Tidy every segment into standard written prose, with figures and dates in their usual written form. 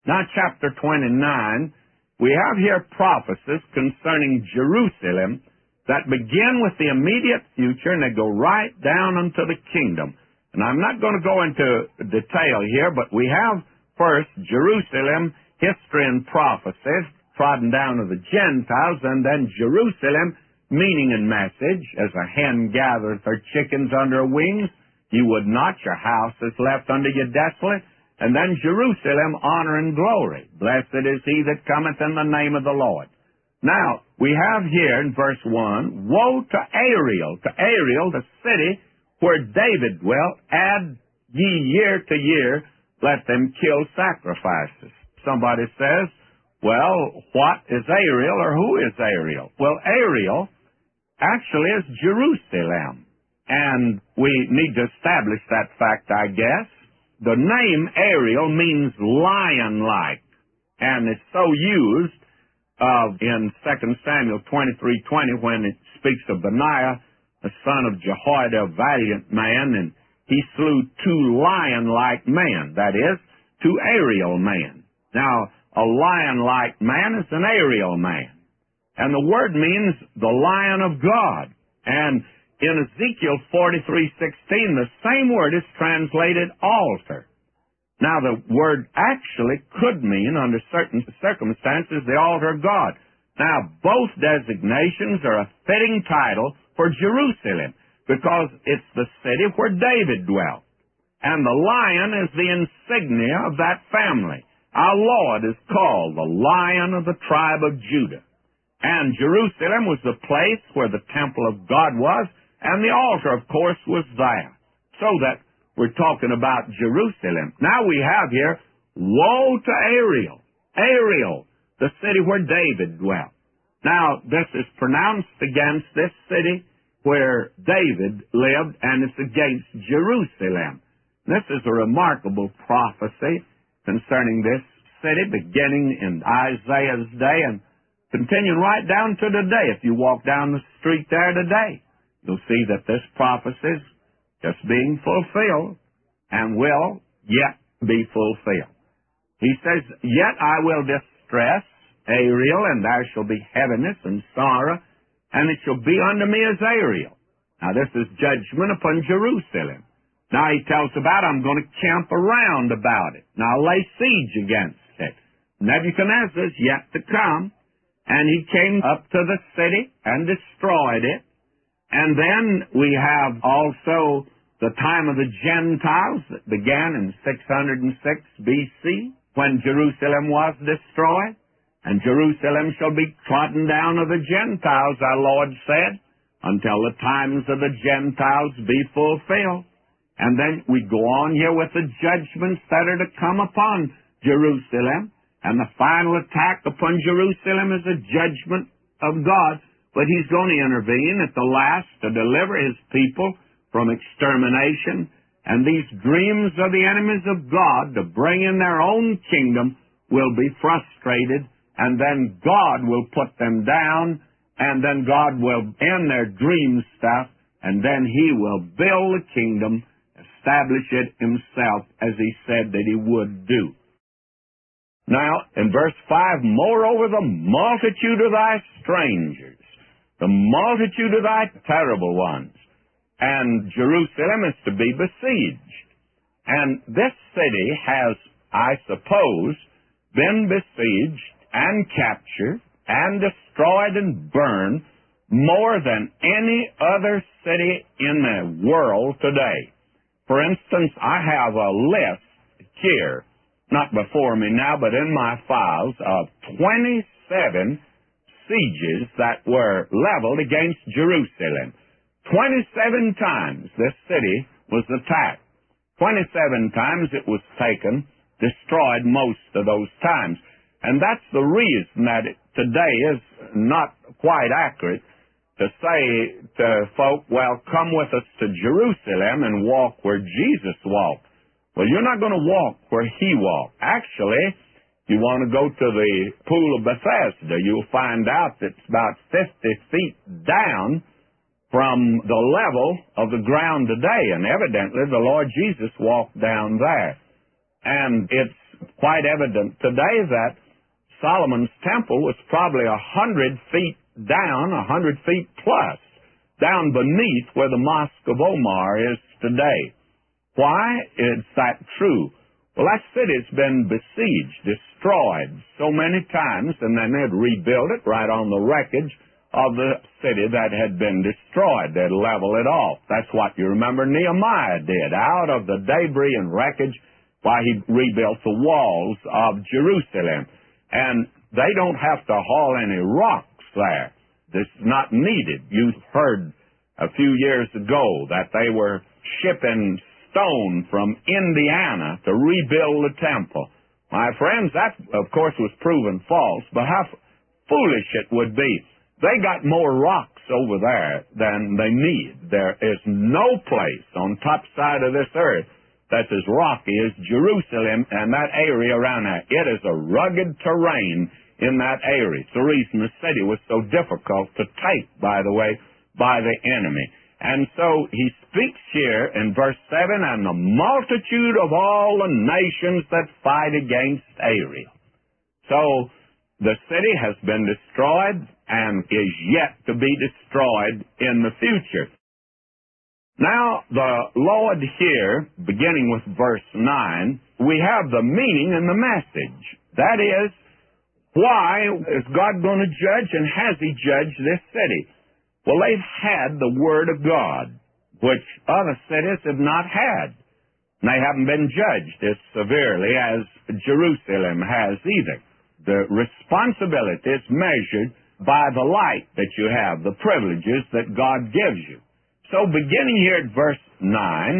Now, chapter 29, we have here prophecies concerning Jerusalem that begin with the immediate future, and they go right down unto the kingdom. And I'm not going to go into detail here, but we have first Jerusalem, history and prophecies, trodden down to the Gentiles, and then Jerusalem, meaning and message. As a hen gathereth her chickens under her wings, you would not, your house is left unto you desolate. And then Jerusalem, honor and glory. Blessed is he that cometh in the name of the Lord. Now, we have here in verse 1, woe to Ariel, the city where David dwelt, add ye year to year, let them kill sacrifices. Somebody says, well, what is Ariel, or who is Ariel? Well, Ariel actually is Jerusalem. And we need to establish that fact, I guess. The name Ariel means lion-like, and it's so used in 2 Samuel 23:20 when it speaks of Benaiah, the son of Jehoiada, a valiant man, and he slew 2 lion-like men, that is, 2 Ariel men. Now, a lion-like man is an Ariel man, and the word means the lion of God. And in Ezekiel 43:16, the same word is translated altar. Now, the word actually could mean, under certain circumstances, the altar of God. Now, both designations are a fitting title for Jerusalem, because it's the city where David dwelt. And the lion is the insignia of that family. Our Lord is called the Lion of the tribe of Judah. And Jerusalem was the place where the temple of God was, and the altar, of course, was there. So that we're talking about Jerusalem. Now we have here, woe to Ariel. Ariel, the city where David dwelt. Now, this is pronounced against this city where David lived, and it's against Jerusalem. This is a remarkable prophecy concerning this city, beginning in Isaiah's day and continuing right down to today. If you walk down the street there today, you'll see that this prophecy is just being fulfilled and will yet be fulfilled. He says, yet I will distress Ariel, and there shall be heaviness and sorrow, and it shall be unto me as Ariel. Now this is judgment upon Jerusalem. Now he tells about, I'm going to camp around about it. Now lay siege against it. Nebuchadnezzar is yet to come, and he came up to the city and destroyed it. And then we have also the time of the Gentiles that began in 606 B.C. when Jerusalem was destroyed. And Jerusalem shall be trodden down of the Gentiles, our Lord said, until the times of the Gentiles be fulfilled. And then we go on here with the judgments that are to come upon Jerusalem. And the final attack upon Jerusalem is a judgment of God. But he's going to intervene at the last to deliver his people from extermination. And these dreams of the enemies of God to bring in their own kingdom will be frustrated. And then God will put them down. And then God will end their dream stuff. And then he will build the kingdom, establish it himself as he said that he would do. Now, in verse 5, moreover, the multitude of thy strangers, the multitude of thy terrible ones, and Jerusalem is to be besieged. And this city has, I suppose, been besieged and captured and destroyed and burned more than any other city in the world today. For instance, I have a list here, not before me now, but in my files, of 27 sieges that were leveled against Jerusalem. 27 times this city was attacked. 27 times it was taken, destroyed most of those times. And that's the reason that it today is not quite accurate to say to folk, well, come with us to Jerusalem and walk where Jesus walked. Well, you're not going to walk where he walked. Actually, you want to go to the pool of Bethesda, you'll find out that it's about 50 feet down from the level of the ground today. And evidently, the Lord Jesus walked down there. And it's quite evident today that Solomon's temple was probably 100 feet down, 100 feet plus, down beneath where the Mosque of Omar is today. Why is that true? Well, that city's been besieged, destroyed so many times, and then they'd rebuild it right on the wreckage of the city that had been destroyed. They'd level it off. That's what you remember Nehemiah did. Out of the debris and wreckage, why he rebuilt the walls of Jerusalem. And they don't have to haul any rocks there. This is not needed. You heard a few years ago that they were shipping stone from Indiana to rebuild the temple. My friends, that, of course, was proven false, but how foolish it would be. They got more rocks over there than they need. There is no place on top side of this earth that's as rocky as Jerusalem and that area around there. It is a rugged terrain in that area. It's the reason the city was so difficult to take, by the way, by the enemy. And so he speaks here in verse 7, and the multitude of all the nations that fight against Ariel. So the city has been destroyed and is yet to be destroyed in the future. Now, the Lord here, beginning with verse 9, we have the meaning and the message. That is, why is God going to judge, and has he judged this city? Well, they've had the Word of God, which other cities have not had. And they haven't been judged as severely as Jerusalem has either. The responsibility is measured by the light that you have, the privileges that God gives you. So beginning here at verse 9,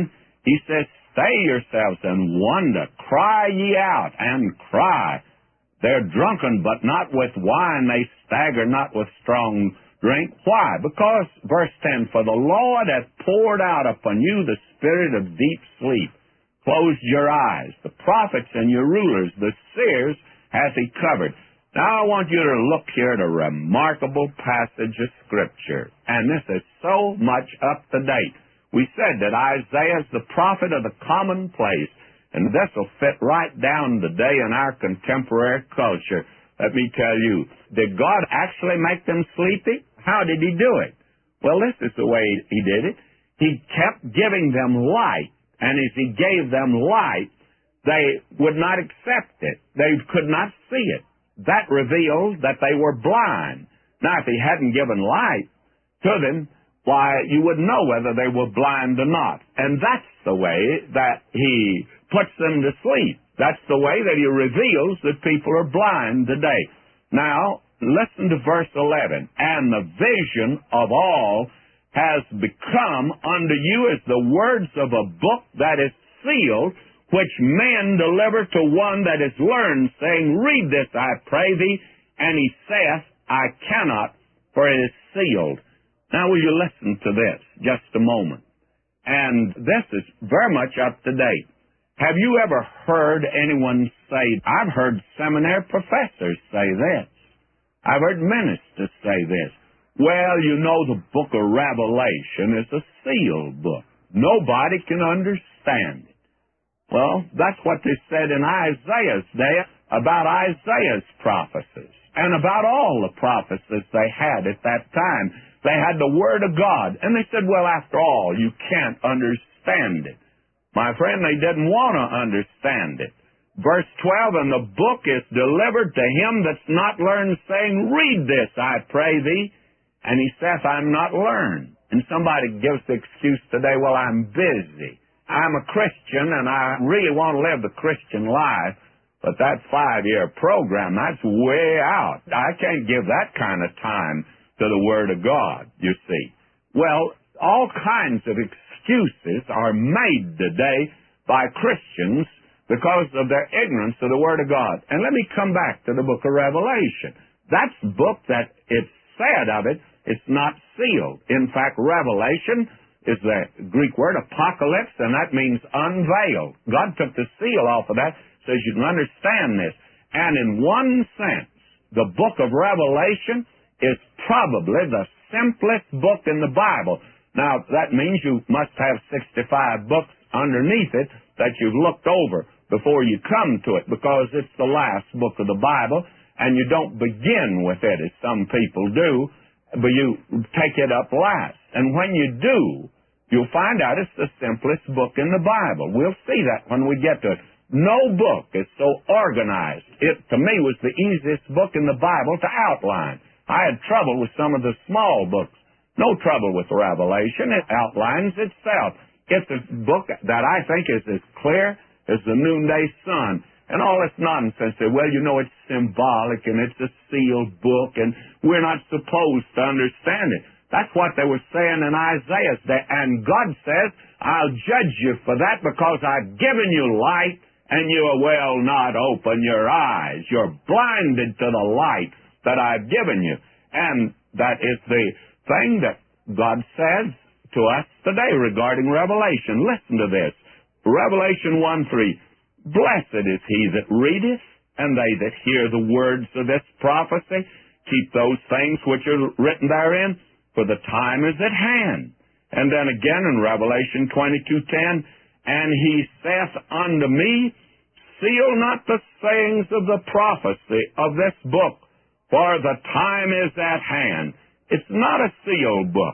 he says, stay yourselves and wonder, cry ye out and cry. They're drunken, but not with wine. They stagger not with strong drink. Why? Because, verse 10, for the Lord hath poured out upon you the spirit of deep sleep. Closed your eyes. The prophets and your rulers, the seers, hath he covered. Now I want you to look here at a remarkable passage of Scripture. And this is so much up to date. We said that Isaiah is the prophet of the commonplace. And this will fit right down today in our contemporary culture. Let me tell you, did God actually make them sleepy? How did he do it? Well, this is the way he did it. He kept giving them light. And as he gave them light, they would not accept it. They could not see it. That revealed that they were blind. Now, if he hadn't given light to them, why, you would know whether they were blind or not. And that's the way that he puts them to sleep. That's the way that he reveals that people are blind today. Now, listen to verse 11. And the vision of all has become unto you as the words of a book that is sealed, which men deliver to one that is learned, saying, read this, I pray thee. And he saith, I cannot, for it is sealed. Now, will you listen to this just a moment? And this is very much up to date. Have you ever heard anyone say, I've heard seminary professors say this. I've heard ministers say this. Well, you know, the book of Revelation is a sealed book. Nobody can understand it. Well, that's what they said in Isaiah's day about Isaiah's prophecies and about all the prophecies they had at that time. They had the Word of God. And they said, well, after all, you can't understand it. My friend, they didn't want to understand it. Verse 12, and the book is delivered to him that's not learned, saying, read this, I pray thee. And he saith, I'm not learned. And somebody gives the excuse today, well, I'm busy. I'm a Christian, and I really want to live the Christian life. But that 5-year program, that's way out. I can't give that kind of time to the Word of God, you see. Well, all kinds of excuses are made today by Christians because of their ignorance of the Word of God. And let me come back to the book of Revelation. That's the book that it's said of it, it's not sealed. In fact, Revelation is the Greek word apocalypse, and that means unveiled. God took the seal off of that so you can understand this. And in one sense, the book of Revelation is probably the simplest book in the Bible. Now, that means you must have 65 books underneath it that you've looked over. before you come to it, because it's the last book of the Bible, and you don't begin with it as some people do, but you take it up last. And when you do, you'll find out it's the simplest book in the Bible. We'll see that when we get to it. No book is so organized. It, to me, was the easiest book in the Bible to outline. I had trouble with some of the small books. No trouble with Revelation. It outlines itself. It's a book that I think is as clear as the noonday sun. And all this nonsense that, well, you know, it's symbolic and it's a sealed book and we're not supposed to understand it. That's what they were saying in Isaiah's day. And God says, I'll judge you for that because I've given you light and you will not open your eyes. You're blinded to the light that I've given you. And that is the thing that God says to us today regarding Revelation. Listen to this. Revelation 1:3. Blessed is he that readeth, and they that hear the words of this prophecy. Keep those things which are written therein, for the time is at hand. And then again in Revelation 22:10, and he saith unto me, seal not the sayings of the prophecy of this book, for the time is at hand. It's not a sealed book.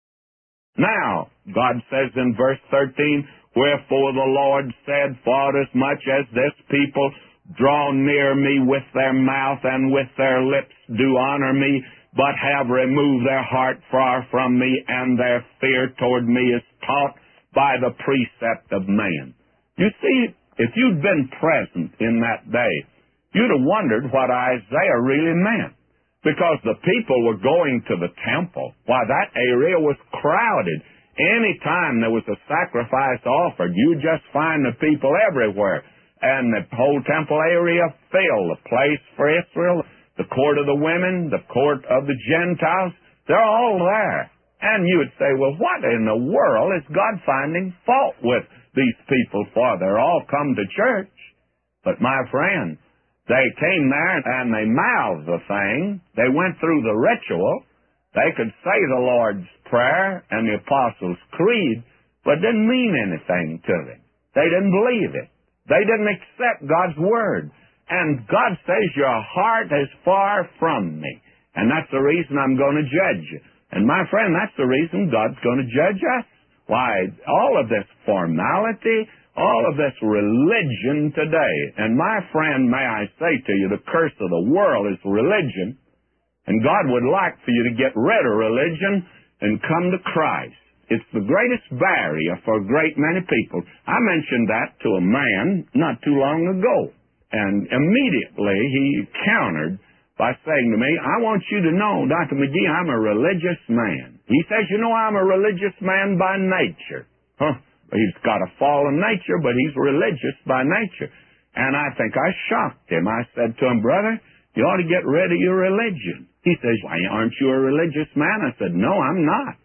Now, God says in verse 13, wherefore the Lord said, forasmuch as this people draw near me with their mouth and with their lips do honor me, but have removed their heart far from me, and their fear toward me is taught by the precept of man. You see, if you'd been present in that day, you'd have wondered what Isaiah really meant. Because the people were going to the temple. Why, that area was crowded. Any time there was a sacrifice offered, you just find the people everywhere. And the whole temple area filled. The place for Israel, the court of the women, the court of the Gentiles, they're all there. And you would say, well, what in the world is God finding fault with these people for? They're all come to church. But my friend, they came there and they mouthed the thing. They went through the ritual. They could say the Lord's Prayer and the Apostles' Creed, but it didn't mean anything to them. They didn't believe it. They didn't accept God's Word. And God says, your heart is far from me. And that's the reason I'm going to judge you. And my friend, that's the reason God's going to judge us. Why, all of this formality, all of this religion today, and my friend, may I say to you, the curse of the world is religion, and God would like for you to get rid of religion and come to Christ. It's the greatest barrier for a great many people. I mentioned that to a man not too long ago, and immediately he countered by saying to me, I want you to know, Dr. McGee, I'm a religious man. He says, you know, I'm a religious man by nature. Huh? He's got a fallen nature, but he's religious by nature. And I think I shocked him. I said to him, brother, you ought to get rid of your religion. He says, why, aren't you a religious man? I said, no, I'm not.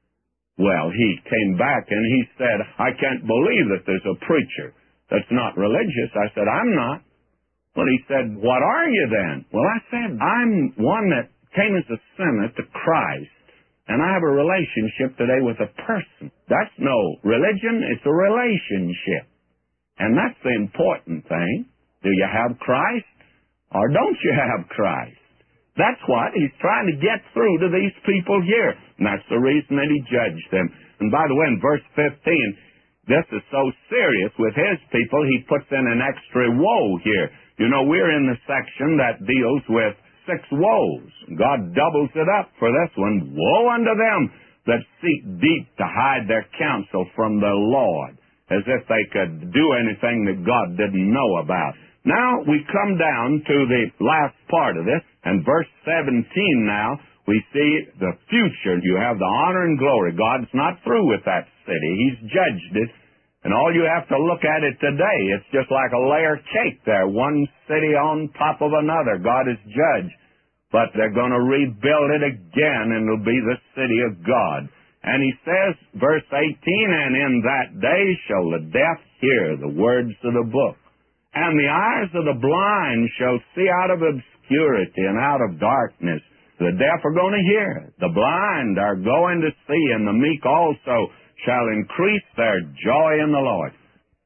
Well, he came back and he said, I can't believe that there's a preacher that's not religious. I said, I'm not. Well, he said, what are you then? Well, I said, I'm one that came as a sinner to Christ. And I have a relationship today with a person. That's no religion, it's a relationship. And that's the important thing. Do you have Christ or don't you have Christ? That's what he's trying to get through to these people here. And that's the reason that he judged them. And by the way, in verse 15, this is so serious with his people, he puts in an extra woe here. You know, we're in the section that deals with 6 woes. God doubles it up for this one. Woe unto them that seek deep to hide their counsel from the Lord, as if they could do anything that God didn't know about. Now we come down to the last part of this, and verse 17 now, we see the future. You have the honor and glory. God's not through with that city. He's judged it. And all you have to look at it today, it's just like a layer cake there, one city on top of another. God is judge. But they're going to rebuild it again, and it'll be the city of God. And he says, verse 18, and in that day shall the deaf hear the words of the book, and the eyes of the blind shall see out of obscurity and out of darkness. The deaf are going to hear, the blind are going to see, and the meek also shall increase their joy in the Lord.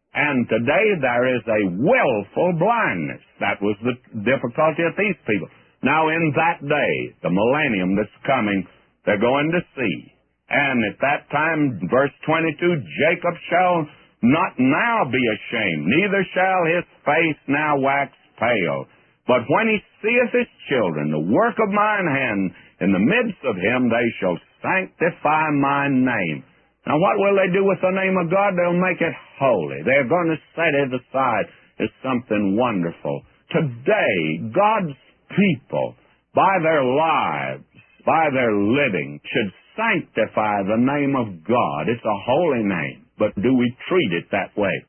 And today there is a willful blindness. That was the difficulty of these people. Now in that day, the millennium that's coming, they're going to see. And at that time, verse 22, Jacob shall not now be ashamed, neither shall his face now wax pale. But when he seeth his children, the work of mine hand, in the midst of him they shall sanctify my name. Now what will they do with the name of God? They'll make it holy. They're going to set it aside as something wonderful. Today, God's people, by their lives, by their living, should sanctify the name of God. It's a holy name, but do we treat it that way?